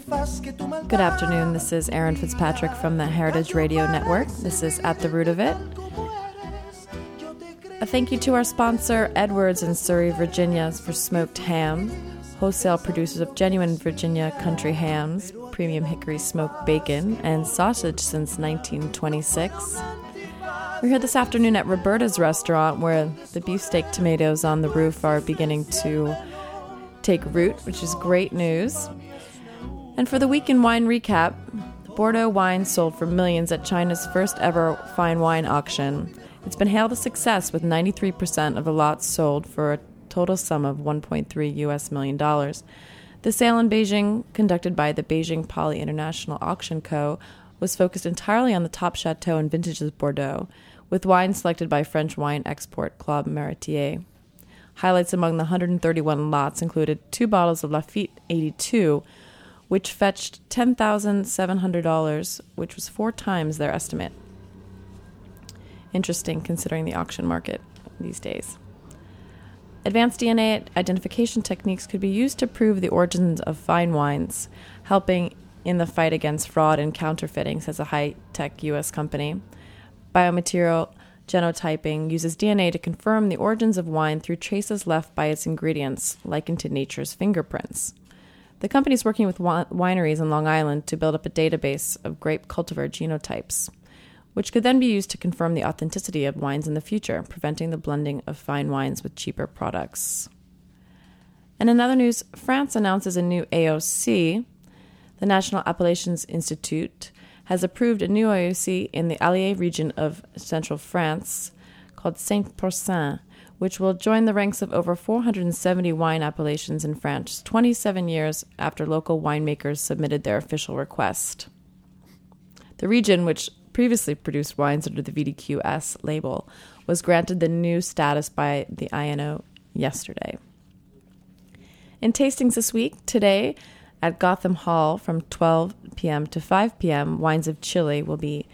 Good afternoon, this is Erin Fitzpatrick from the Heritage Radio Network. This is At the Root of It. A thank you to our sponsor, Edwards in Surrey, Virginia, for smoked ham, wholesale producers of genuine Virginia country hams, premium hickory smoked bacon, and sausage since 1926. We're here this afternoon at Roberta's restaurant, where the beefsteak tomatoes on the roof are beginning to take root, which is great news. And for the week in wine recap, Bordeaux wine sold for millions at China's first ever fine wine auction. It's been hailed a success, with 93% of the lots sold for a total sum of $1.3 million. The sale in Beijing, conducted by the Beijing Poly International Auction Co., was focused entirely on the top chateau and vintages of Bordeaux, with wine selected by French wine export Club Maretier. Highlights among the 131 lots included 2 bottles of Lafite 82, which fetched $10,700, which was 4 times their estimate. Interesting, considering the auction market these days. Advanced DNA identification techniques could be used to prove the origins of fine wines, helping in the fight against fraud and counterfeiting, says a high-tech U.S. company. Biomaterial genotyping uses DNA to confirm the origins of wine through traces left by its ingredients, likened to nature's fingerprints. The company is working with wineries on Long Island to build up a database of grape cultivar genotypes, which could then be used to confirm the authenticity of wines in the future, preventing the blending of fine wines with cheaper products. And in other news, France announces a new AOC. The National Appellations Institute has approved a new AOC in the Allier region of central France called Saint-Pourçain, which will join the ranks of over 470 wine appellations in France, 27 years after local winemakers submitted their official request. The region, which previously produced wines under the VDQS label, was granted the new status by the INO yesterday. In tastings this week, today at Gotham Hall from 12 p.m. to 5 p.m., Wines of Chile will be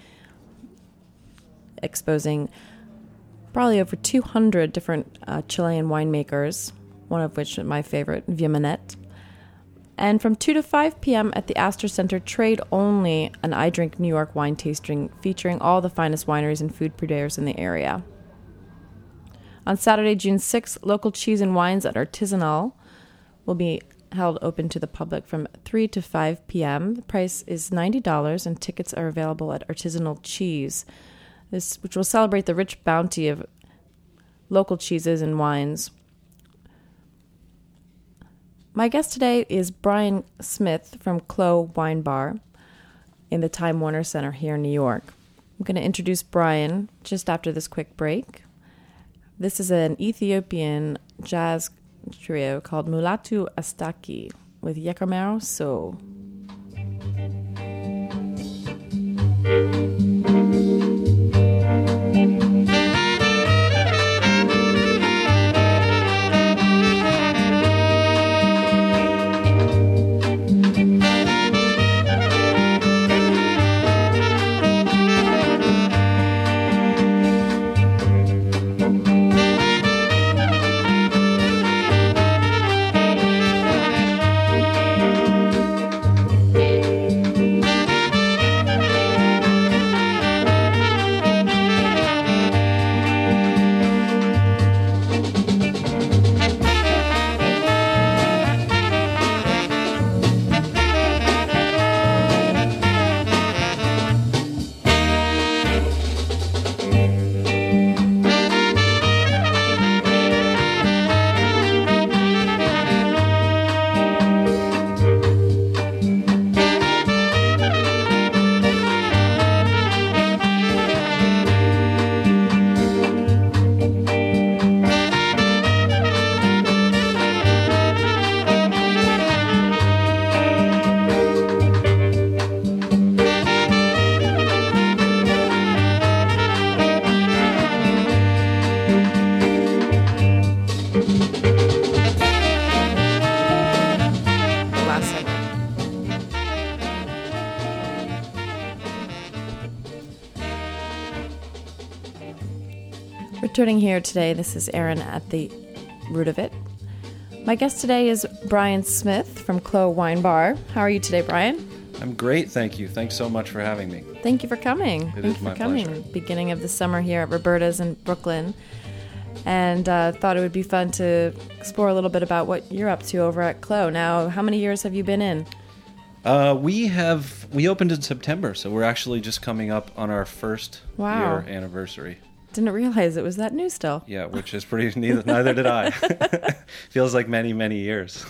exposing probably over 200 different Chilean winemakers, one of which is my favorite, Viemanet. And from 2 to 5 p.m. at the Astor Center, Trade Only, an I Drink New York wine tasting featuring all the finest wineries and food purveyors in the area. On Saturday, June 6th, local cheese and wines at Artisanal will be held open to the public from 3 to 5 p.m. The price is $90, and tickets are available at Artisanal Cheese, which will celebrate the rich bounty of local cheeses and wines. My guest today is Brian Smith from Clo Wine Bar in the Time Warner Center here in New York. I'm going to introduce Brian just after this quick break. This is an Ethiopian jazz trio called Mulatu Astaki with Yekamero So. Returning here today, this is Erin at the Root of It. My guest today is Brian Smith from Clos Wine Bar. How are you today, Brian? I'm great, thank you. Thanks so much for having me. Thank you for coming. It is my pleasure. Beginning of the summer here at Roberta's in Brooklyn. And thought it would be fun to explore a little bit about what you're up to over at Clos. Now, how many years have you been in? We opened in September, so we're actually just coming up on our first year anniversary. Didn't realize it was that new still. Yeah, which is pretty neither did I. Feels like many, many years.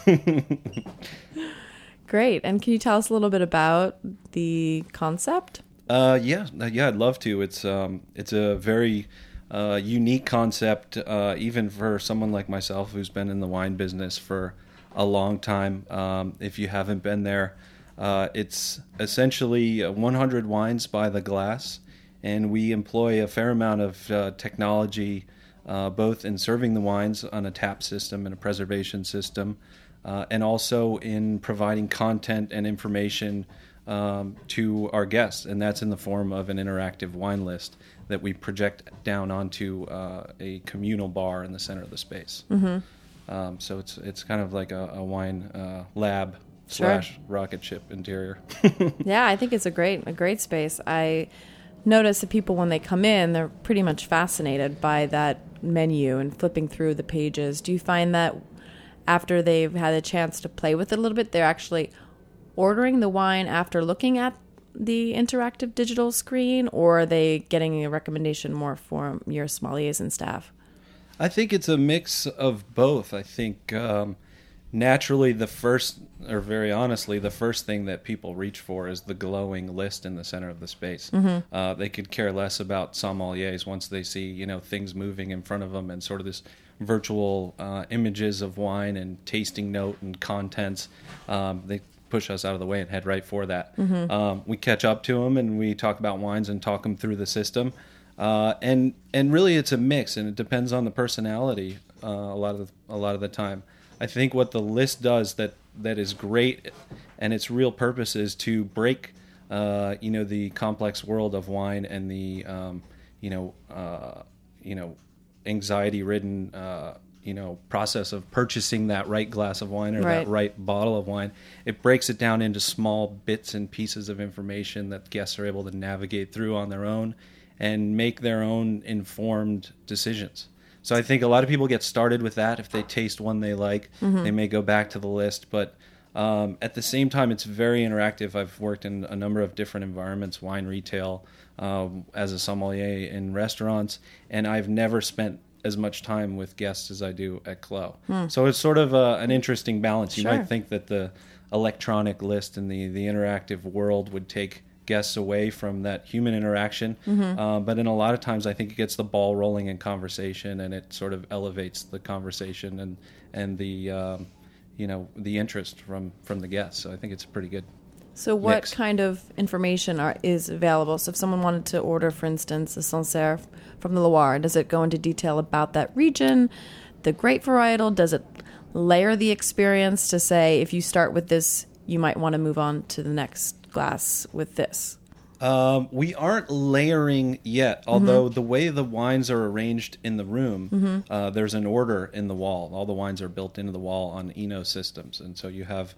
Great. And can you tell us a little bit about the concept? Yeah, I'd love to. It's a very unique concept, even for someone like myself who's been in the wine business for a long time. If you haven't been there, it's essentially 100 wines by the glass, and we employ a fair amount of technology, both in serving the wines on a tap system and a preservation system, and also in providing content and information to our guests, and that's in the form of an interactive wine list that we project down onto a communal bar in the center of the space. Mm-hmm. So it's kind of like a wine lab / rocket ship interior. Yeah, I think it's a great space. I notice that people, when they come in, they're pretty much fascinated by that menu and flipping through the pages. Do you find that after they've had a chance to play with it a little bit, they're actually ordering the wine after looking at the interactive digital screen, or are they getting a recommendation more from your sommeliers and staff? I think it's a mix of both. I think naturally the first thing that people reach for is the glowing list in the center of the space. Mm-hmm. They could care less about sommeliers once they see, things moving in front of them and sort of this virtual images of wine and tasting note and contents. They push us out of the way and head right for that. Mm-hmm. We catch up to them and we talk about wines and talk them through the system. And really it's a mix, and it depends on the personality a lot of the time. I think what the list does that is great, and its real purpose is to break the complex world of wine and the anxiety-ridden process of purchasing that right glass of wine or that right bottle of wine. It breaks it down into small bits and pieces of information that guests are able to navigate through on their own and make their own informed decisions. So I think a lot of people get started with that. If they taste one they like, mm-hmm. they may go back to the list. But at the same time, it's very interactive. I've worked in a number of different environments, wine retail, as a sommelier in restaurants, and I've never spent as much time with guests as I do at Clos. So it's sort of an interesting balance. You might think that the electronic list and the interactive world would take guests away from that human interaction, mm-hmm. But in a lot of times I think it gets the ball rolling in conversation, and it sort of elevates the conversation and the the interest from the guests. So I think it's pretty good. So what mix. Kind of information is available? So if someone wanted to order, for instance, a Sancerre from the Loire, does it go into detail about that region, the grape varietal? Does it layer the experience to say, if you start with this, you might want to move on to the next glass with this? We aren't layering yet, although mm-hmm. the way the wines are arranged in the room, mm-hmm. There's an order in the wall. All the wines are built into the wall on Eno systems, and so you have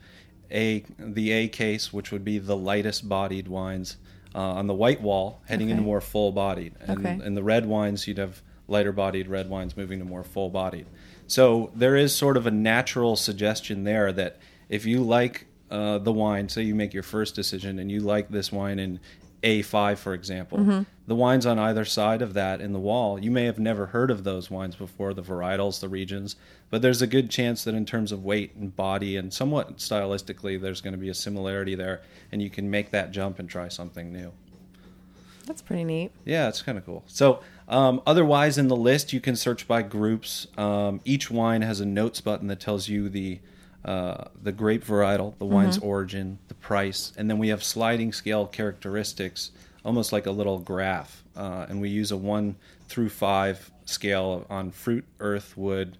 the A case, which would be the lightest bodied wines on the white wall, heading into more full bodied, and the red wines, you'd have lighter bodied red wines moving to more full bodied. So there is sort of a natural suggestion there that if you like the wine, say you make your first decision and you like this wine in A5, for example, mm-hmm. the wines on either side of that in the wall, you may have never heard of those wines before, the varietals, the regions, but there's a good chance that in terms of weight and body and somewhat stylistically, there's going to be a similarity there, and you can make that jump and try something new. That's pretty neat. Yeah, it's kind of cool. So otherwise in the list, you can search by groups. Each wine has a notes button that tells you the grape varietal, the wine's mm-hmm. origin, the price, and then we have sliding scale characteristics, almost like a little graph. And we use a 1 through 5 scale on fruit, earth, wood,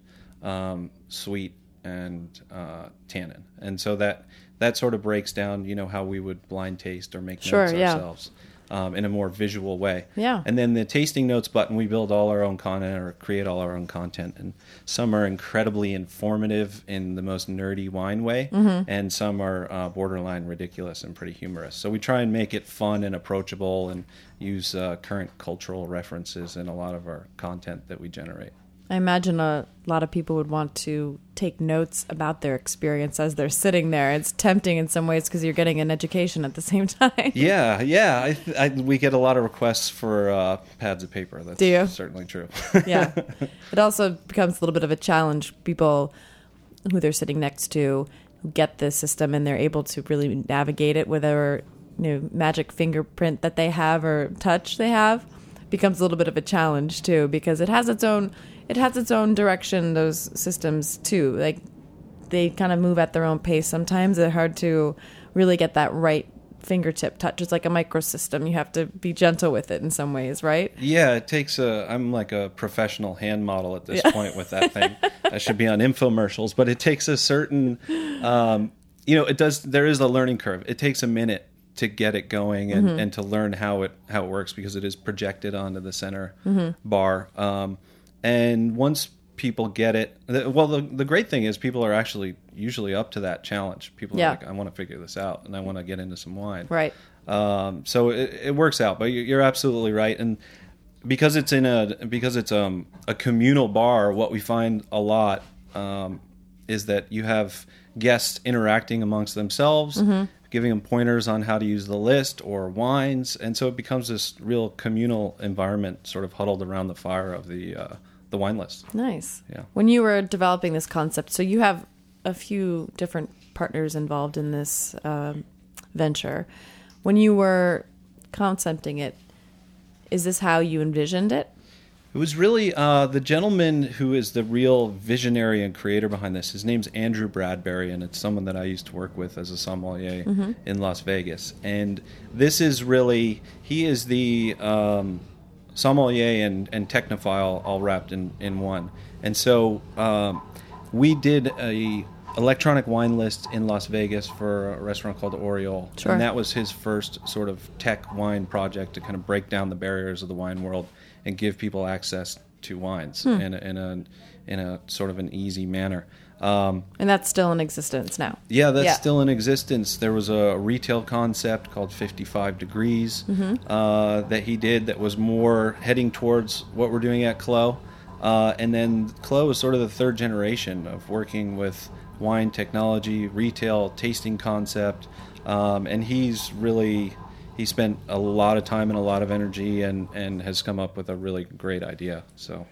sweet, and tannin. And so that sort of breaks down, how we would blind taste or make notes ourselves. in a more visual way. Yeah. And then the tasting notes button, we build all our own content or create all our own content. And some are incredibly informative in the most nerdy wine way, and some are borderline ridiculous and pretty humorous. So we try and make it fun and approachable and use current cultural references in a lot of our content that we generate. I imagine a lot of people would want to take notes about their experience as they're sitting there. It's tempting in some ways because you're getting an education at the same time. Yeah. We get a lot of requests for pads of paper. That's Do you? Certainly true. Yeah. It also becomes a little bit of a challenge. People who they're sitting next to get this system and they're able to really navigate it with whatever magic fingerprint that they have or touch they have. Becomes a little bit of a challenge too, because it has its own direction, those systems too. Like they kind of move at their own pace sometimes. They're hard to really get that right fingertip touch. It's like a microsystem. You have to be gentle with it in some ways, right? Yeah, it takes I'm like a professional hand model at this point with that thing. I should be on infomercials, but it takes a certain there is a learning curve. It takes a minute to get it going and to learn how it works, because it is projected onto the center bar. And once people get it, the great thing is people are actually usually up to that challenge. People are like, I want to figure this out and I want to get into some wine. Right. So it works out, but you're absolutely right. And because it's a communal bar, what we find a lot is that you have guests interacting amongst themselves, giving them pointers on how to use the list or wines, and so it becomes this real communal environment, sort of huddled around the fire of the wine list. Nice. Yeah. When you were developing this concept, so you have a few different partners involved in this venture. When you were concepting it, is this how you envisioned it? It was really the gentleman who is the real visionary and creator behind this. His name's Andrew Bradbury, and it's someone that I used to work with as a sommelier in Las Vegas. And this is really, he is the sommelier and technophile all wrapped in one. And so we did a electronic wine list in Las Vegas for a restaurant called Oriole. Sure. And that was his first sort of tech wine project to kind of break down the barriers of the wine world and give people access to wines in a sort of an easy manner. And that's still in existence now. Yeah, that's still in existence. There was a retail concept called 55 Degrees that he did that was more heading towards what we're doing at Clos. And then Clos is sort of the third generation of working with wine technology, retail, tasting concept. And he spent a lot of time and a lot of energy and has come up with a really great idea. So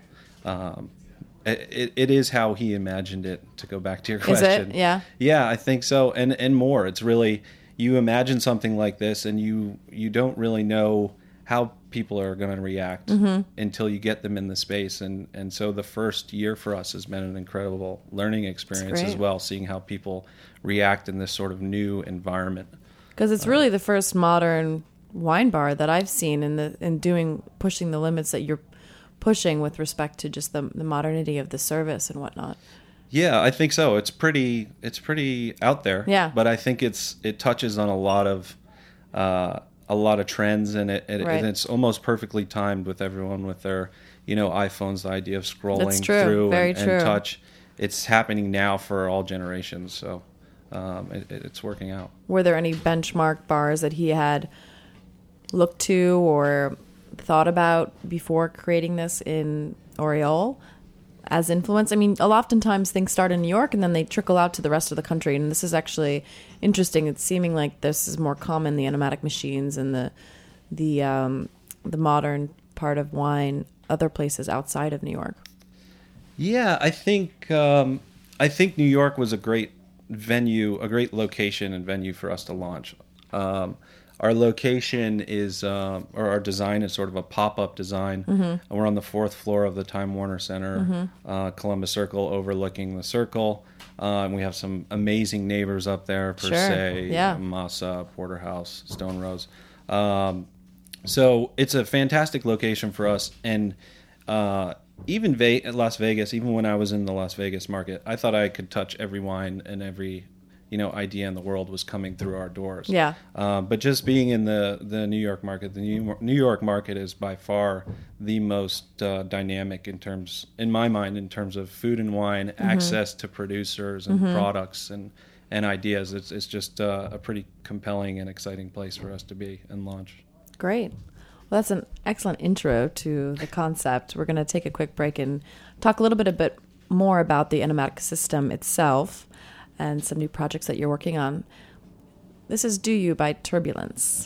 it is how he imagined it, to go back to your question. Is it? Yeah. Yeah, I think so. And more. It's really, you imagine something like this and you don't really know how people are going to react until you get them in the space. And so the first year for us has been an incredible learning experience as well, seeing how people react in this sort of new environment. Because it's really the first modern wine bar that I've seen in pushing the limits that you're pushing with respect to just the modernity of the service and whatnot. Yeah, I think so. It's pretty out there. Yeah. But I think it touches on a lot of trends, and and it's almost perfectly timed with everyone with their iPhones. The idea of scrolling through and touch. It's happening now for all generations. So. It's working out. Were there any benchmark bars that he had looked to or thought about before creating this in Oriole as influence? I mean, oftentimes things start in New York and then they trickle out to the rest of the country. And this is actually interesting. It's seeming like this is more common, the enomatic machines and the modern part of wine, other places outside of New York. Yeah, I think New York was a great venue, a great location and venue for us to launch. Our location is, or our design is sort of a pop-up design. And we're on the 4th floor of the Time Warner Center, Columbus Circle, overlooking the Circle. And we have some amazing neighbors up there, Per Se, Masa, Porterhouse, Stone Rose. So it's a fantastic location for us. And even Las Vegas, even when I was in the Las Vegas market, I thought I could touch every wine and every idea in the world was coming through our doors. Yeah. But just being in the New York market, the New York market is by far the most dynamic in my mind, in terms of food and wine, access to producers and products and ideas. It's just a pretty compelling and exciting place for us to be and launch. Great. Well, that's an excellent intro to the concept. We're going to take a quick break and talk a little bit more about the Enomatic system itself and some new projects that you're working on. This is Do You by Turbulence.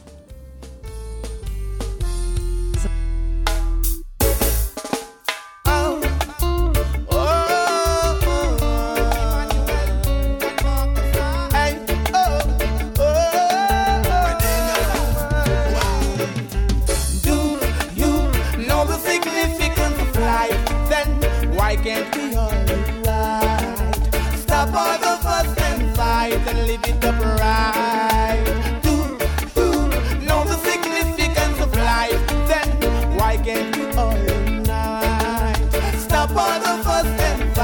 Can't be alright. Stop all the fuss and fight and live it up right. Do know the significance of life, then why can't we all unite? Stop all the fuss and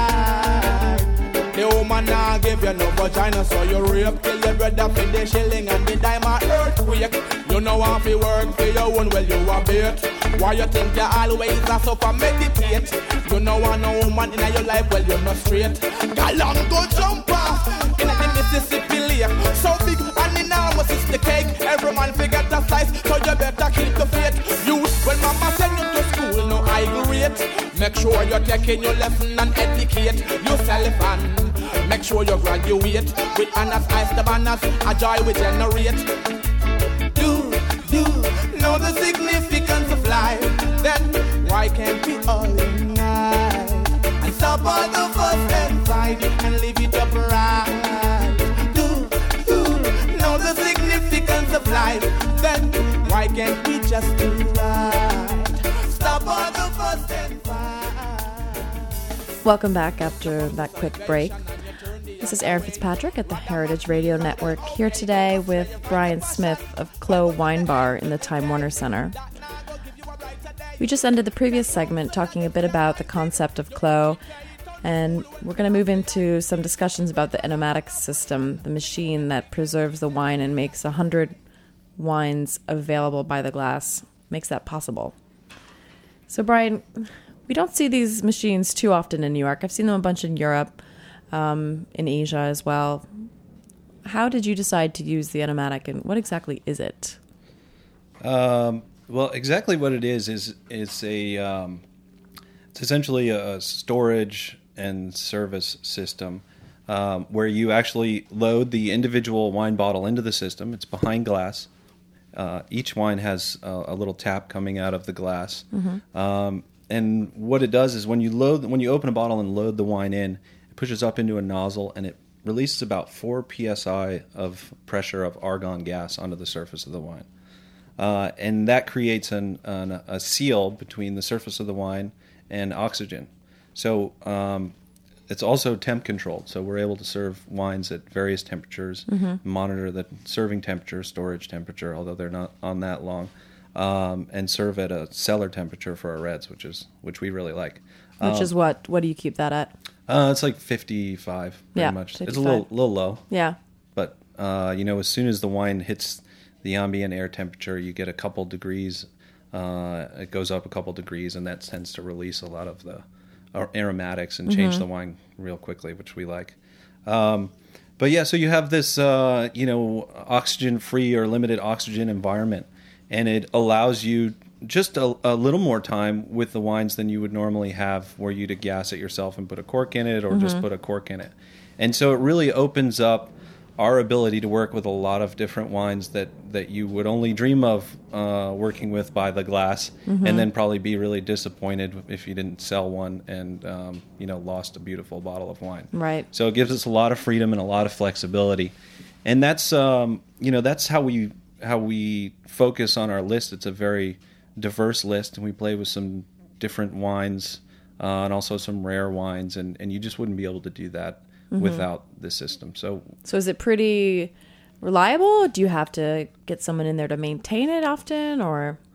fight. The woman now give you no much, I know, so you rape, kill your brother for the shilling and the diamond earthquake. You know how to work for your own, well you a bit. Why you think you always a suffer meditate? You know want no woman in your life, well you're not straight. Galang go jump off in the Mississippi Lake. So big and enormous is the cake. Every man figure the size, so you better keep the faith. You, when mama send you to school, no I grade. Make sure you're taking your lesson and educate yourself and make sure you graduate with honors, ice the banners, a joy we generate. Do know the significance of life, then why can't we all unite and stop all the fuss and fight and live it up right? Do know the significance of life, then why can't we just do right? Stop all the fuss and fight. Welcome back after that quick break. This is Erin Fitzpatrick at the Heritage Radio Network, here today with Brian Smith of Clos Wine Bar in the Time Warner Center. We just ended the previous segment talking a bit about the concept of Clos, and we're going to move into some discussions about the Enomatic system, the machine that preserves the wine and makes 100 wines available by the glass, makes that possible. So Brian, we don't see these machines too often in New York. I've seen them a bunch in Europe, in Asia as well. How did you decide to use the Enomatic, and what exactly is it? Well, exactly what it is it's essentially a storage and service system where you actually load the individual wine bottle into the system. It's behind glass. Each wine has a little tap coming out of the glass. And what it does is when you open a bottle and load the wine in, it pushes up into a nozzle and it releases about 4 psi of pressure of argon gas onto the surface of the wine. And that creates a seal between the surface of the wine and oxygen. So it's also temp controlled. So we're able to serve wines at various temperatures, monitor the serving temperature, storage temperature, although they're not on that long, and serve at a cellar temperature for our reds, which we really like. Which is what do you keep that at? It's like 55, pretty much. 55. It's a little low. Yeah. But, as soon as the wine hits the ambient air temperature, you get a couple degrees. It goes up a couple degrees, and that tends to release a lot of the aromatics and change the wine real quickly, which we like. But yeah, so you have this, oxygen-free or limited oxygen environment, and it allows you just a little more time with the wines than you would normally have, where you'd gas it yourself and put a cork in it, or just put a cork in it. And so it really opens up our ability to work with a lot of different wines that you would only dream of working with by the glass, and then probably be really disappointed if you didn't sell one and lost a beautiful bottle of wine. Right. So it gives us a lot of freedom and a lot of flexibility, and that's that's how we focus on our list. It's a very diverse list, and we play with some different wines and also some rare wines, and you just wouldn't be able to do that without the system. So is it pretty reliable? Do you have to get someone in there to maintain it often, or?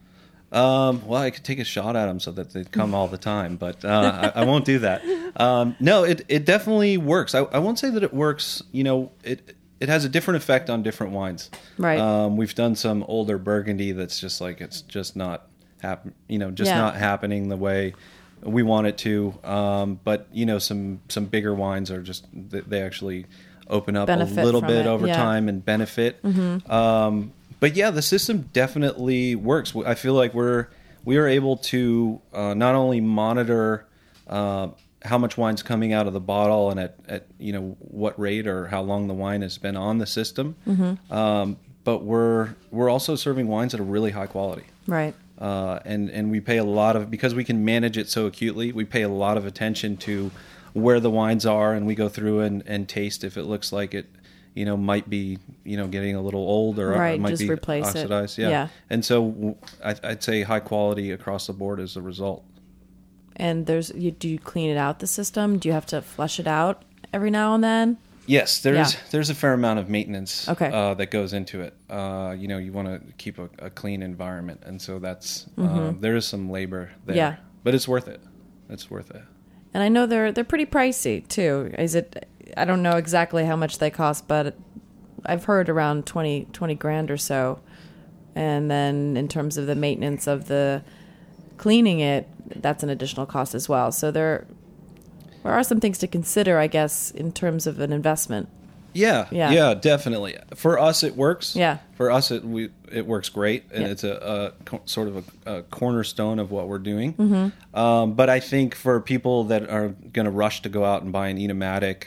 Well, I could take a shot at them so that they come all the time, but I won't do that. No, it definitely works. I won't say that it works. It has a different effect on different wines. Right. We've done some older Burgundy that's just like it's just not not happening the way we want it to. But some bigger wines are just they actually open up benefit a little bit it. over time and benefit. Mm-hmm. But yeah, the system definitely works. I feel like we are able to not only monitor how much wine's coming out of the bottle and at what rate or how long the wine has been on the system, but we're also serving wines at a really high quality. Right. And we pay a lot of, because we can manage it so acutely, we pay a lot of attention to where the wines are, and we go through and taste if it looks like it might be getting a little old or right, it might just be replace oxidized. it. Yeah. And so I'd say high quality across the board as a result. And do you clean it out, the system? Do you have to flush it out every now and then? Yes, there's a fair amount of maintenance that goes into it. You want to keep a clean environment, and so that's there is some labor there. Yeah. But it's worth it. It's worth it. And I know they're pretty pricey too. I don't know exactly how much they cost, but I've heard around 20 grand or so. And then in terms of the maintenance of the cleaning it, that's an additional cost as well. So there are some things to consider, I guess, in terms of an investment. Yeah, definitely. For us, it works. Yeah. For us, it works great, and it's a sort of a cornerstone of what we're doing. Mm-hmm. But I think for people that are going to rush to go out and buy an Enomatic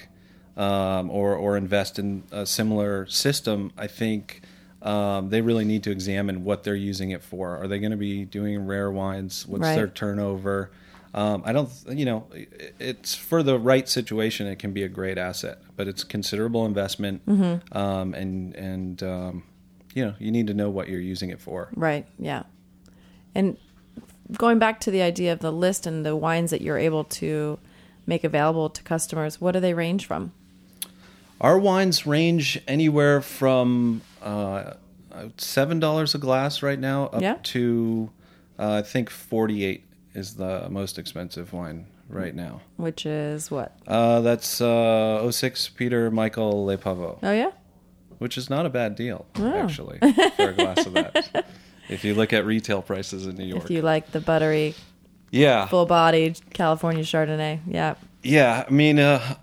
or invest in a similar system, I think they really need to examine what they're using it for. Are they going to be doing rare wines? What's their turnover? It's for the right situation. It can be a great asset, but it's considerable investment. Mm-hmm. You need to know what you're using it for. Right. Yeah. And going back to the idea of the list and the wines that you're able to make available to customers, what do they range from? Our wines range anywhere from $7 a glass right now up to I think $48 is the most expensive wine right now. Which is what? That's 06 Peter Michael Le Pavot. Oh, yeah? Which is not a bad deal, actually, for a glass of that. If you look at retail prices in New York. If you like the buttery, full-bodied California Chardonnay, yeah. Yeah, I mean,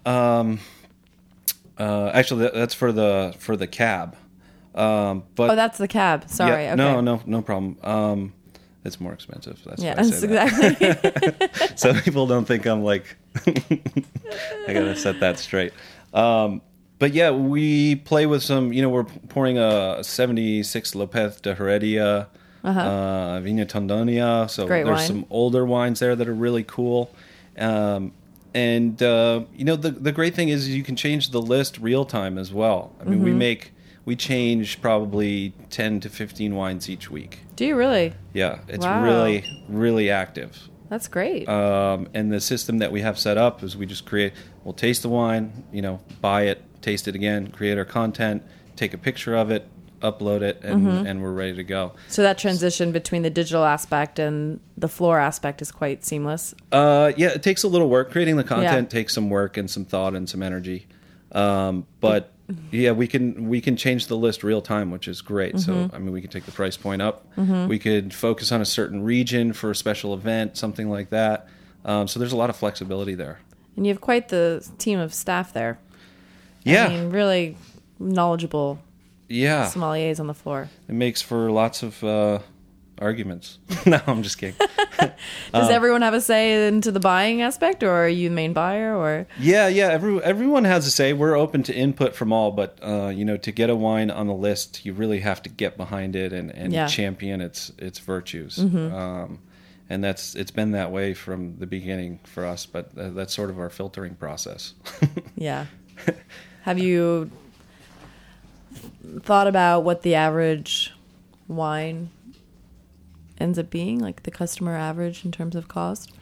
actually, that's for the cab. But that's the cab. Sorry. Yeah, okay. No problem. It's more expensive. That's why I that's say that. exactly. So people don't think I'm like, I gotta set that straight. But yeah, we play with some. We're pouring a 76 Lopez de Heredia, Viña Tondonia. So great there's wine. some older wines there that are really cool. The great thing is you can change the list real time as well. I mean, we change probably 10 to 15 wines each week. Do you really? Yeah, it's really, really active. That's great. And the system that we have set up is we'll taste the wine, buy it, taste it again, create our content, take a picture of it, upload it, and we're ready to go. So that transition between the digital aspect and the floor aspect is quite seamless? It takes a little work. Creating the content takes some work and some thought and some energy. But yeah, we can change the list real time, which is great. So, I mean, we can take the price point up. We could focus on a certain region for a special event, something like that. So there's a lot of flexibility there. And you have quite the team of staff there. Yeah. I mean, really knowledgeable sommeliers on the floor. It makes for lots of arguments. No, I'm just kidding. Does everyone have a say into the buying aspect, or are you the main buyer? Or everyone has a say. We're open to input from all, but to get a wine on the list, you really have to get behind it and champion its virtues. And it's been that way from the beginning for us, but that's sort of our filtering process. Yeah. Have you thought about what the average wine ends up being, like the customer average in terms of cost?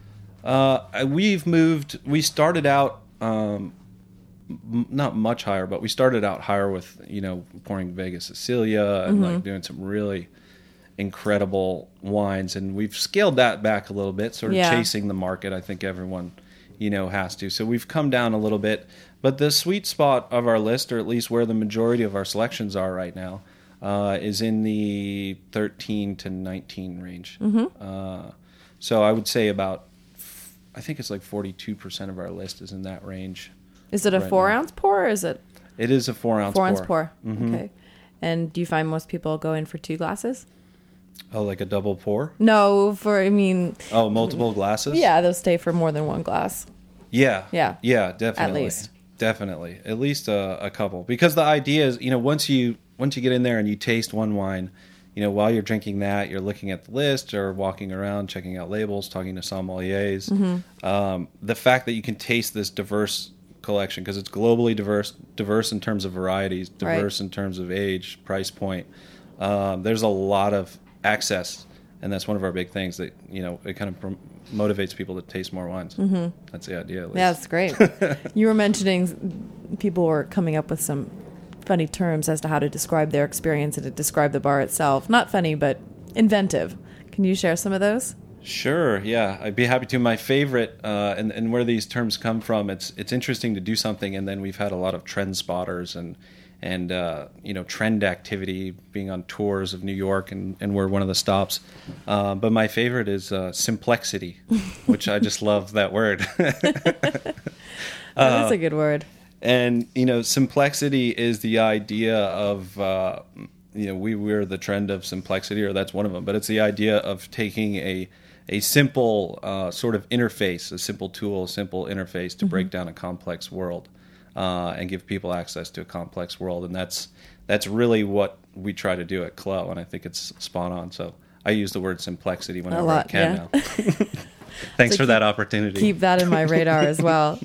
We started out not much higher, but we started out higher with pouring Vega Sicilia and like doing some really incredible wines, and we've scaled that back a little bit, sort of chasing the market. I think everyone, has to. So we've come down a little bit, but the sweet spot of our list, or at least where the majority of our selections are right now, is in the 13 to 19 range. So I would say I think it's like 42% of our list is in that range. Is it a 4-ounce pour, or is it? It is a 4-ounce pour. 4-ounce pour. Okay. And do you find most people go in for 2 glasses? Oh, like a double pour? No, Oh, multiple glasses? Yeah, they'll stay for more than 1 glass. Yeah. Yeah. Yeah, definitely. At least. Definitely. At least a couple. Because the idea is, once you get in there and you taste one wine, while you're drinking that, you're looking at the list or walking around, checking out labels, talking to sommeliers. The fact that you can taste this diverse collection, because it's globally diverse in terms of varieties, diverse in terms of age, price point. There's a lot of access, and that's one of our big things that, it kind of motivates people to taste more wines. That's the idea, at least. Yeah, that's great. You were mentioning people were coming up with some funny terms as to how to describe their experience and to describe the bar itself. Not funny, but inventive. Can you share some of those? Sure, yeah. I'd be happy to. My favorite, and where these terms come from, it's interesting to do something, and then we've had a lot of trend spotters and trend activity, being on tours of New York, and we're one of the stops. But my favorite is simplexity, which I just love that word. That's a good word. And, simplexity is the idea of, we're the trend of simplexity, or that's one of them. But it's the idea of taking a simple sort of interface, a simple tool, a simple interface to break down a complex world and give people access to a complex world. And that's really what we try to do at Clos, and I think it's spot on. So I use the word simplexity whenever I can now. Thanks for that opportunity. Keep that in my radar as well.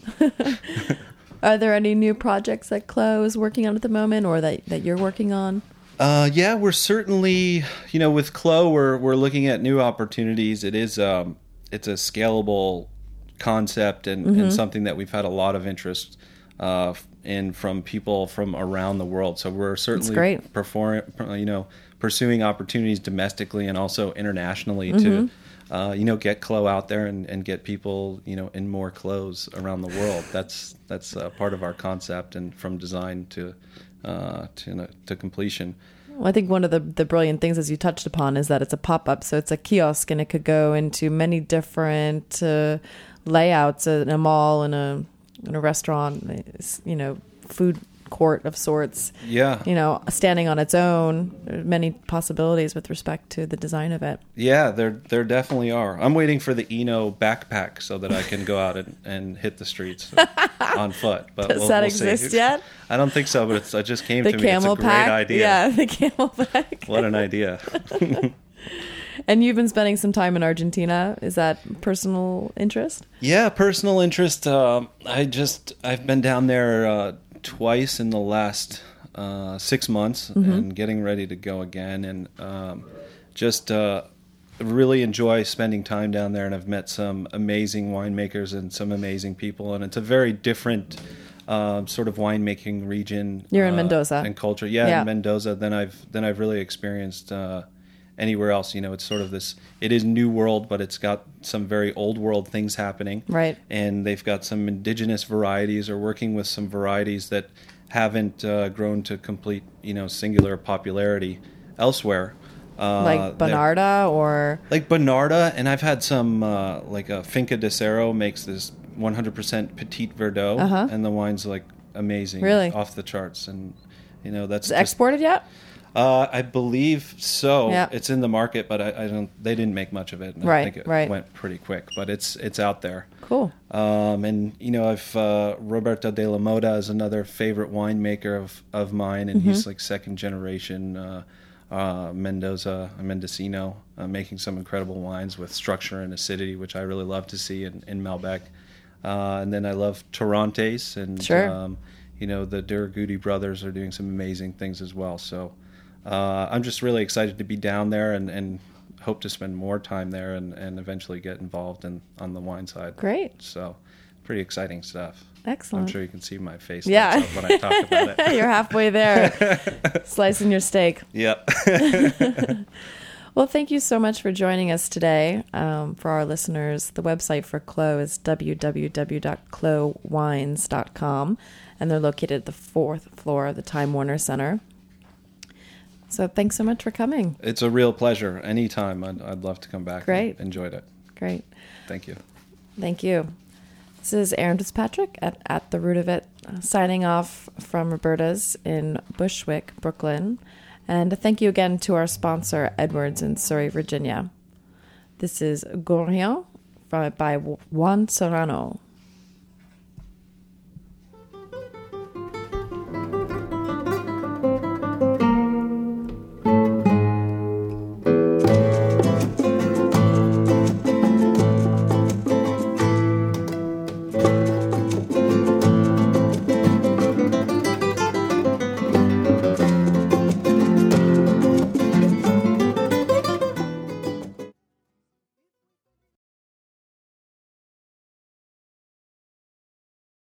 Are there any new projects that Clos is working on at the moment, or that you're working on? Yeah, we're certainly, with Clos, we're looking at new opportunities. It is, it's a scalable concept and something that we've had a lot of interest in from people from around the world. So we're certainly pursuing opportunities domestically and also internationally to get Clos out there and get people, in more Clos around the world. That's part of our concept, and from design to completion. Well, I think one of the brilliant things, as you touched upon, is that it's a pop-up. So it's a kiosk, and it could go into many different layouts in a mall, in a restaurant, food court of sorts. Yeah. Standing on its own. There are many possibilities with respect to the design of it. Yeah, there definitely are. I'm waiting for the Eno backpack so that I can go out and hit the streets on foot. But Does that exist yet? I don't think so, but it just came to me. Camel it's a pack? Great idea. Yeah, the camel pack. What an idea. And you've been spending some time in Argentina. Is that personal interest? Yeah, personal interest. I've been down there twice in the last 6 months, and getting ready to go again, and really enjoy spending time down there. And I've met some amazing winemakers and some amazing people, and it's a very different sort of winemaking region. You're in Mendoza and culture, in Mendoza than I've really experienced anywhere else. It's sort of this. It is New World, but it's got some very old world things happening. Right. And they've got some indigenous varieties, or working with some varieties that haven't grown to complete, singular popularity elsewhere. Like Bonarda, or like Bonarda, and I've had some like a Finca de Cerro makes this 100% Petit Verdot, and the wine's like amazing, really off the charts, and that's exported yet. I believe so. Yeah. It's in the market, but I don't. They didn't make much of it. And I think it went pretty quick, but it's out there. Cool. And I've Roberto de la Moda is another favorite winemaker of mine, and he's like second generation Mendocino, making some incredible wines with structure and acidity, which I really love to see in Malbec. And then I love Torrontés, and the Duragudi brothers are doing some amazing things as well. So. I'm just really excited to be down there and hope to spend more time there and eventually get involved on the wine side. Great. So pretty exciting stuff. Excellent. I'm sure you can see my face when I talk about it. You're halfway there, slicing your steak. Yep. Well, thank you so much for joining us today. For our listeners, the website for Clos is www.closwines.com, and they're located at the 4th floor of the Time Warner Center. So thanks so much for coming. It's a real pleasure. Anytime. I'd love to come back. Great. Enjoyed it. Great. Thank you. Thank you. This is Erin Fitzpatrick at The Root of It, signing off from Roberta's in Bushwick, Brooklyn. And thank you again to our sponsor, Edwards in Surrey, Virginia. This is Gourillon by Juan Serrano.